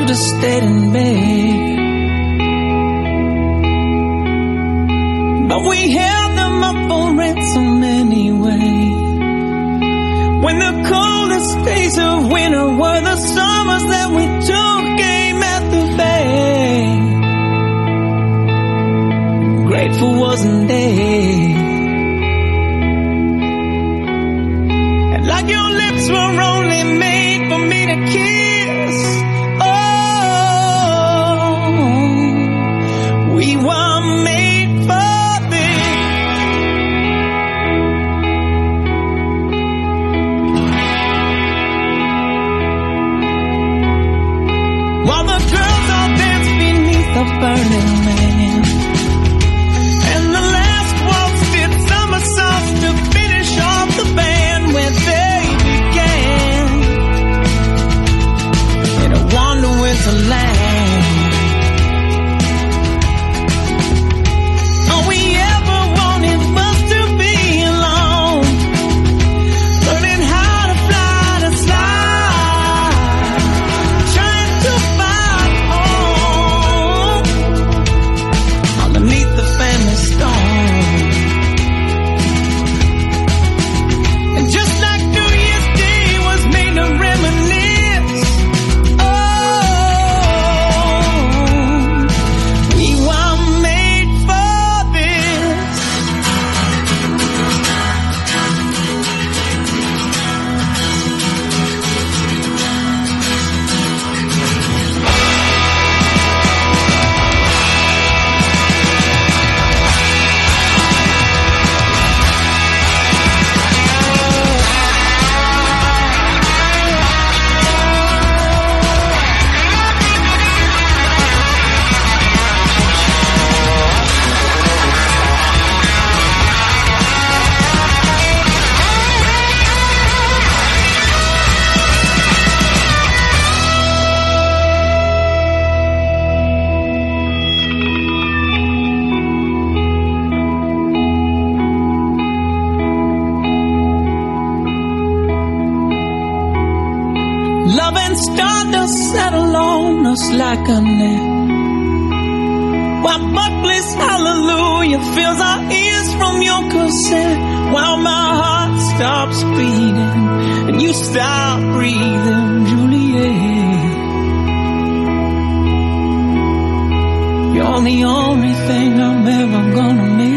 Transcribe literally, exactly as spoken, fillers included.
should have stayed in bed. But we held them up for ransom anyway. When the coldest days of winter were the summers that we took aim at the bay. Grateful wasn't dead. And like your lips were only made for me to kiss. Oh, we were made for this. While the girls all dance beneath the burning man, and the last waltz did somersaults to finish off the band where they began. And I wonder where to land. All we ever wanted was to be alone, learning how to fly to slide, trying to find home underneath the family stone. And just like New Year's Day was made to reminisce, oh, we were made for this. Love and stardust settle on us like a net, while Buckley's hallelujah fills our ears from your cassette. While my heart stops beating and you stop breathing, Juliet, you're the only thing I'm ever gonna miss.